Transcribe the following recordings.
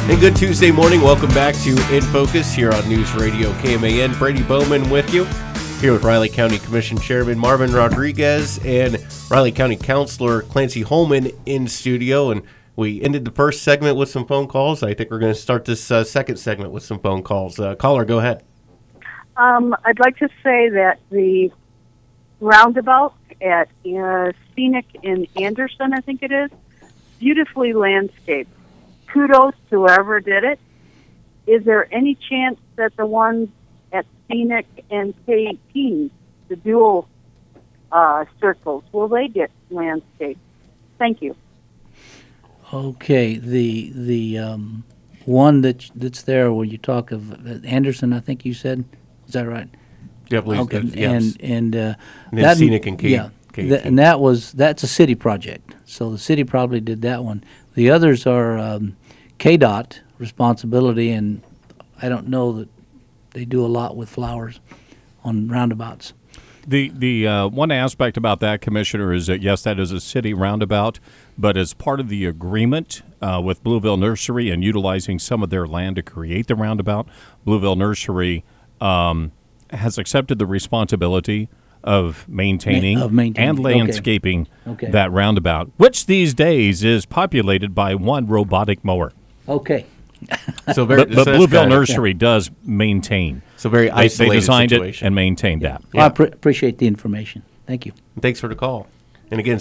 And good Tuesday morning. Welcome back to In Focus here on News Radio KMAN. Brady Bowman with you here with Riley County Commission Chairman Marvin Rodriguez and Riley County Councilor Clancy Holman in studio. And we ended the first segment with some phone calls. I think we're going to start this second segment with some phone calls. Caller, go ahead. I'd like to say that the roundabout at Scenic in Anderson, I think it is, beautifully landscaped. Kudos to whoever did it. Is there any chance that the ones at Scenic and K18, the dual circles, will they get landscaped? Thank you. Okay, the one that's there where you talk of Anderson, I think you said, is that right? Yeah, please. Okay, Yes. and then that, Scenic and K. yeah, K18. and that's a city project, so the city probably did that one. The others are KDOT responsibility, and I don't know that they do a lot with flowers on roundabouts. The one aspect about that, Commissioner, is that, yes, that is a city roundabout, but as part of the agreement with Blueville Nursery and utilizing some of their land to create the roundabout, Blueville Nursery has accepted the responsibility of maintaining and landscaping that roundabout, which these days is populated by one robotic mower. Okay. So but Blueville Nursery does maintain. So very isolated They designed situation. it and maintained that. Yeah. Well, I appreciate the information. Thank you. Thanks for the call. And again,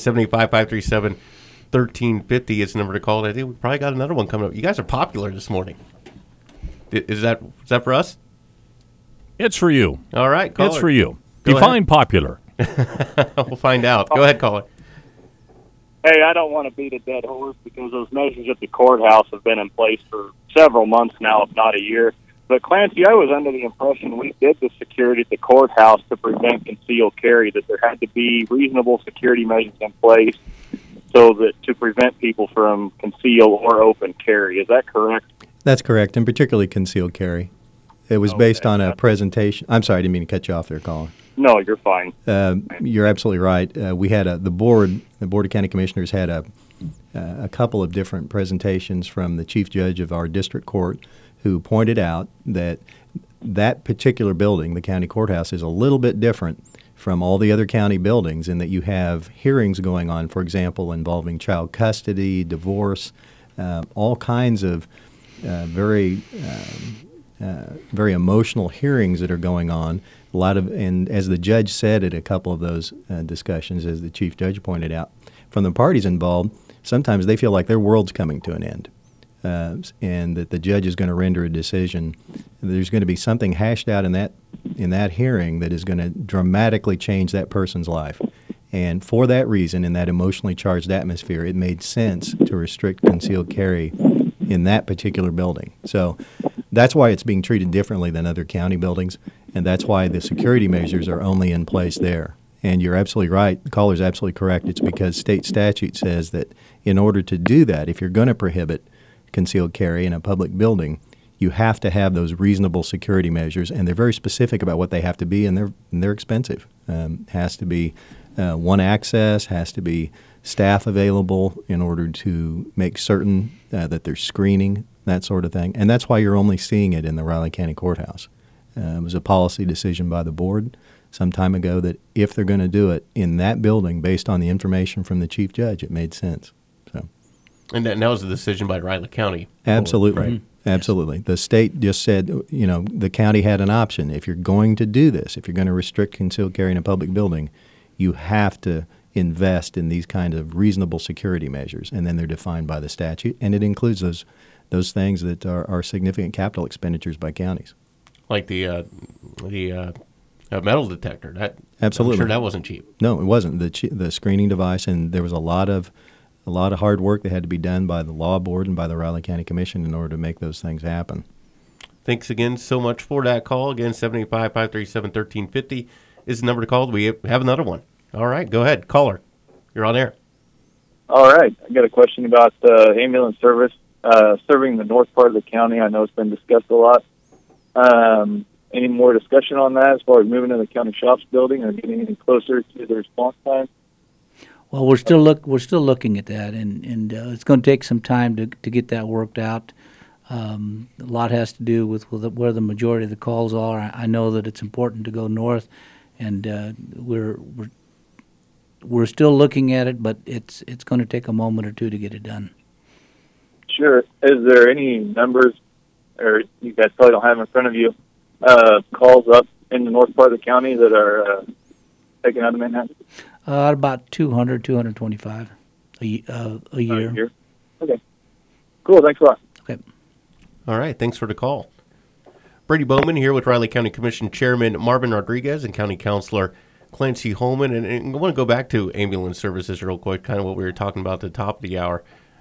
785-537-1350 is the number to call. I think we probably got another one coming up. You guys are popular this morning. Is that for us? It's for you. All right, caller. It's for you. Go Define ahead. Popular. We'll find out. Go ahead, caller. Hey, I don't want to beat a dead horse because those measures at the courthouse have been in place for several months now, if not a year. But, Clancy, I was under the impression we did the security at the courthouse to prevent concealed carry, that there had to be reasonable security measures in place so that to prevent people from conceal or open carry. Is that correct? That's correct, and particularly concealed carry. It was based on a presentation. I'm sorry, I didn't mean to cut you off there, caller. No, you're fine. You're absolutely right. We had the Board of County Commissioners had a couple of different presentations from the Chief Judge of our district court, who pointed out that that particular building, the county courthouse, is a little bit different from all the other county buildings in that you have hearings going on, for example, involving child custody, divorce, all kinds of very emotional hearings that are going on. A lot of, and as the judge said at a couple of those discussions, as the chief judge pointed out, from the parties involved, sometimes they feel like their world's coming to an end, and that the judge is going to render a decision. There's going to be something hashed out in that hearing that is going to dramatically change that person's life. And for that reason, in that emotionally charged atmosphere, it made sense to restrict concealed carry in that particular building. So that's why it's being treated differently than other county buildings, and that's why the security measures are only in place there. And you're absolutely right. The caller's absolutely correct. It's because state statute says that in order to do that, if you're going to prohibit concealed carry in a public building, you have to have those reasonable security measures, and they're very specific about what they have to be, and they're expensive. Has to be one access, has to be staff available in order to make certain that there's screening, that sort of thing. And that's why you're only seeing it in the Riley County Courthouse. It was a policy decision by the board some time ago that if they're going to do it in that building based on the information from the chief judge, it made sense. So, And that was a decision by Riley County. Absolutely. Right? Absolutely. The state just said, the county had an option. If you're going to do this, if you're going to restrict concealed carry in a public building, you have to invest in these kind of reasonable security measures, and then they're defined by the statute, and it includes those things that are significant capital expenditures by counties. Like the metal detector. Absolutely. I'm sure that wasn't cheap. No, it wasn't. The screening device, and there was a lot of hard work that had to be done by the law board and by the Riley County Commission in order to make those things happen. Thanks again so much for that call. Again, 785-537-1350 is the number to call. We have another one. All right, go ahead. Caller, you're on air. All right. I got a question about ambulance service serving the north part of the county. I know it's been discussed a lot. Any more discussion on that as far as moving to the county shops building or getting any closer to the response time? Well, we're still looking at that, and it's going to take some time to get that worked out. A lot has to do with where the majority of the calls are. I know that it's important to go north, and we're still looking at it, but it's going to take a moment or two to get it done. Sure. Is there any numbers, or you guys probably don't have in front of you, calls up in the north part of the county that are taken out of Manhattan? About 200, 225 a year. Okay. Cool. Thanks a lot. Okay. All right, thanks for the call. Brady Bowman here with Riley County Commission Chairman Marvin Rodriguez and County Councilor Clancy Holman. And I want to go back to ambulance services real quick, kind of what we were talking about at the top of the hour.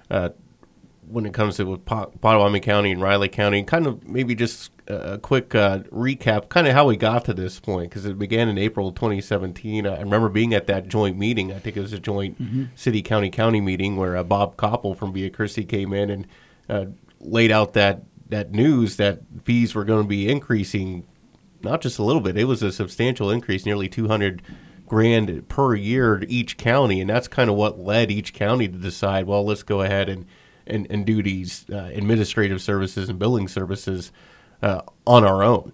When it comes to with Pottawatomie County and Riley County, kind of maybe just a quick recap, kind of how we got to this point, because it began in April 2017. I remember being at that joint meeting. I think it was a joint city-county meeting where Bob Koppel from Via Christi came in and laid out that news that fees were going to be increasing, not just a little bit. It was a substantial increase, nearly $200,000 per year to each county, and that's kind of what led each county to decide, well, let's go ahead and do these administrative services and billing services on our own.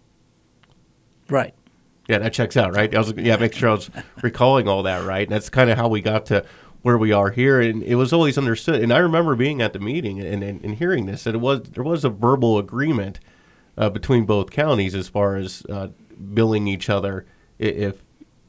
Right. Yeah, that checks out, right? Make sure I was recalling all that, right? And that's kind of how we got to where we are here, and it was always understood. And I remember being at the meeting and hearing this, that there was a verbal agreement between both counties as far as billing each other if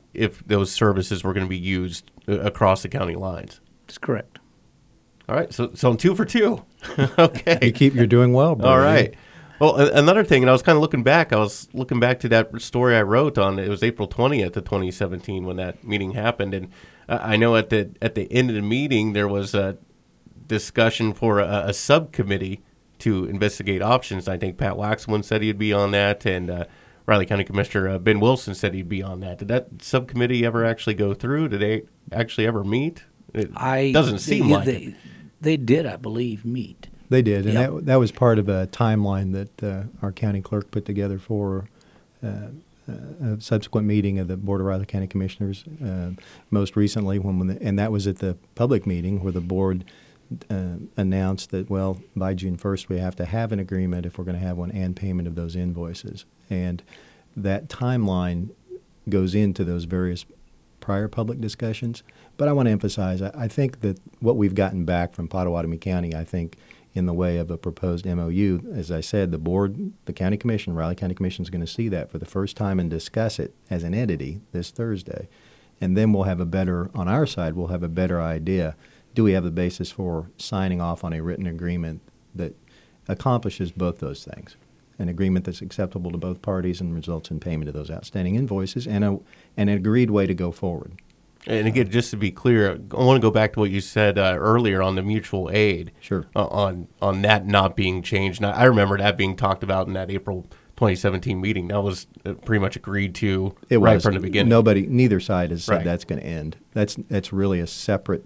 those services were going to be used across the county lines. That's correct. All right, so I'm 2 for 2. Okay. You're doing well, Brady. All right. Well, another thing, and I was kind of looking back. I was looking back to that story I wrote on. It was April 20th of 2017 when that meeting happened, and I know at the end of the meeting there was a discussion for a subcommittee to investigate options. I think Pat Waxman said he'd be on that, and Riley County Commissioner Ben Wilson said he'd be on that. Did that subcommittee ever actually go through? Did they actually ever meet? It doesn't seem like it. They did, I believe, meet. They did, and Yep. that was part of a timeline that our county clerk put together for a subsequent meeting of the Board of Riley County Commissioners. Most recently, and that was at the public meeting where the board announced that, well, by June 1st, we have to have an agreement if we're going to have one and payment of those invoices. And that timeline goes into those various prior public discussions. But I want to emphasize, I think that what we've gotten back from Pottawatomie County, I think, in the way of a proposed MOU, as I said, the board, the county commission, Riley County Commission is going to see that for the first time and discuss it as an entity this Thursday. And then we'll have on our side, we'll have a better idea. Do we have the basis for signing off on a written agreement that accomplishes both those things? An agreement that's acceptable to both parties and results in payment of those outstanding invoices, and an agreed way to go forward. And again, just to be clear, I want to go back to what you said earlier on the mutual aid. Sure. On that not being changed. Now, I remember that being talked about in that April 2017 meeting. That was pretty much agreed to from the beginning. Neither side has said Right. that's going to end. That's really a separate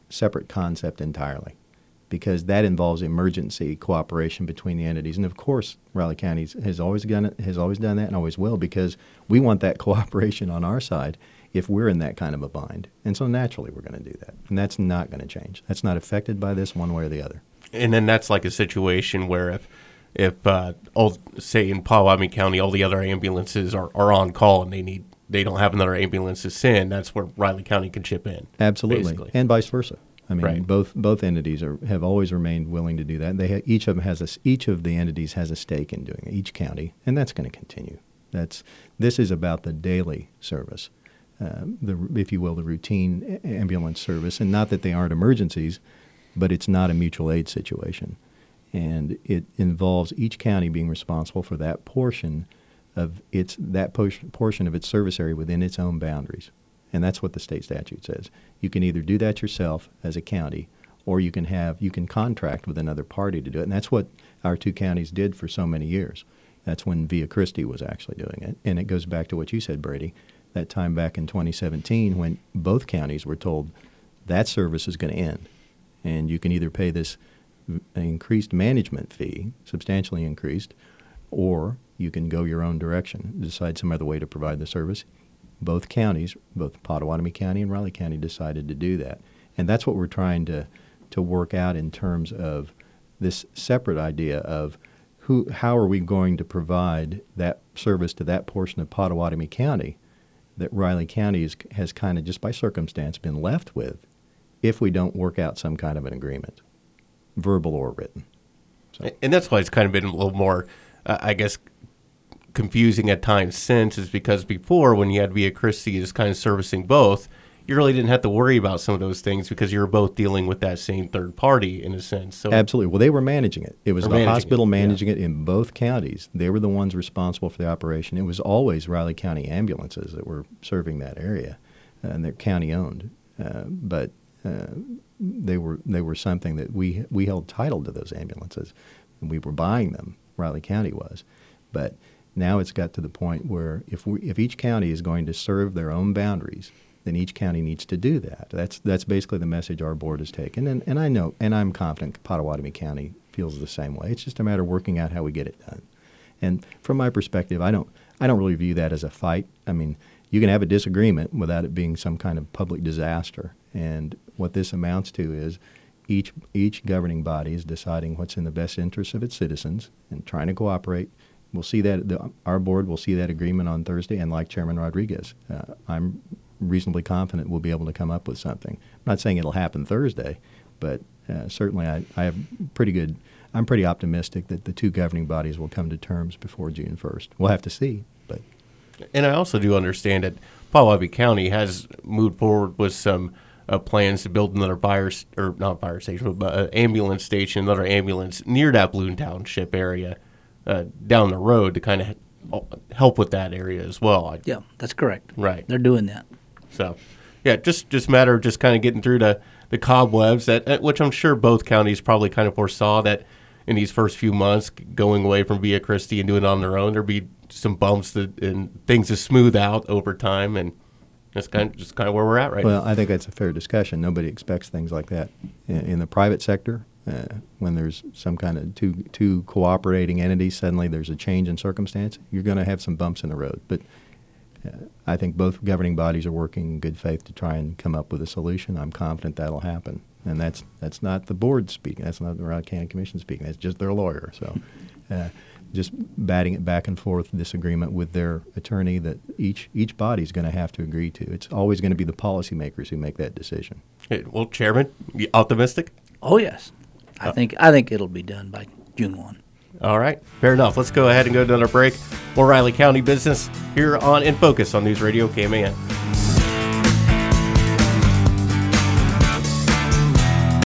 concept entirely, because that involves emergency cooperation between the entities. And of course, Riley County has always done that, and always will, because we want that cooperation on our side if we're in that kind of a bind. And so naturally we're going to do that. And that's not going to change. That's not affected by this one way or the other. And then that's like a situation where if say in Pottawatomie County, all the other ambulances are on call and they don't have another ambulance to send, that's where Riley County can chip in. Absolutely. Basically. And vice versa. I mean, Right. both entities have always remained willing to do that. Each of the entities has a stake in doing it, each county, and that's going to continue. This is about the daily service, if you will, the routine ambulance service, and not that they aren't emergencies, but it's not a mutual aid situation, and it involves each county being responsible for that portion of its service area within its own boundaries. And that's what the state statute says. You can either do that yourself as a county, or you can contract with another party to do it. And that's what our two counties did for so many years. That's when Via Christi was actually doing it. And it goes back to what you said, Brady, that time back in 2017 when both counties were told that service is going to end. And you can either pay this increased management fee, substantially increased, or you can go your own direction, decide some other way to provide the service. Both counties, both Pottawatomie County and Riley County, decided to do that. And that's what we're trying to work out in terms of this separate idea of how are we going to provide that service to that portion of Pottawatomie County that Riley County has kind of just by circumstance been left with if we don't work out some kind of an agreement, verbal or written. So. And that's why it's kind of been a little more, I guess, confusing at times since, is because before, when you had Via Christi is kind of servicing both, you really didn't have to worry about some of those things because you were both dealing with that same third party in a sense. So absolutely. Well, they were managing it. It was the hospital managing it in both counties. They were the ones responsible for the operation. It was always Riley County ambulances that were serving that area, and they're county owned. But they were something that we held title to those ambulances, and we were buying them. Riley County was, but now it's got to the point where if each county is going to serve their own boundaries, then each county needs to do that. That's basically the message our board has taken, and I know, and I'm confident Pottawatomie County feels the same way. It's just a matter of working out how we get it done. And from my perspective, I don't really view that as a fight. I mean, you can have a disagreement without it being some kind of public disaster. And what this amounts to is each governing body is deciding what's in the best interest of its citizens and trying to cooperate. We'll see that our board will see that agreement on Thursday, and like Chairman Rodriguez, I'm reasonably confident we'll be able to come up with something. I'm not saying it'll happen Thursday, but certainly I have I'm pretty optimistic that the two governing bodies will come to terms before June 1st. We'll have to see. And I also do understand that Pottawatomie County has moved forward with some plans to build another ambulance station, another ambulance near that Balloon Township area down the road to kind of help with that area as well. Yeah, that's correct. Right. They're doing that. So, yeah, just matter of just kind of getting through the cobwebs, which I'm sure both counties probably kind of foresaw that in these first few months, going away from Via Christi and doing it on their own, there'd be some bumps and things to smooth out over time, and that's kind of where we're at right now. Well, I think that's a fair discussion. Nobody expects things like that in the private sector. When there's some kind of two cooperating entities, suddenly there's a change in circumstance. You're going to have some bumps in the road, but I think both governing bodies are working in good faith to try and come up with a solution. I'm confident that'll happen, and that's not the board speaking. That's not the Riley County Commission speaking. That's just their lawyer. So, just batting it back and forth, this agreement with their attorney that each body is going to have to agree to. It's always going to be the policymakers who make that decision. Well, Chairman, you optimistic? Oh yes, I think it'll be done by June 1. All right, fair enough. Let's go ahead and go to another break. More Riley County business here on In Focus on News Radio KMAN.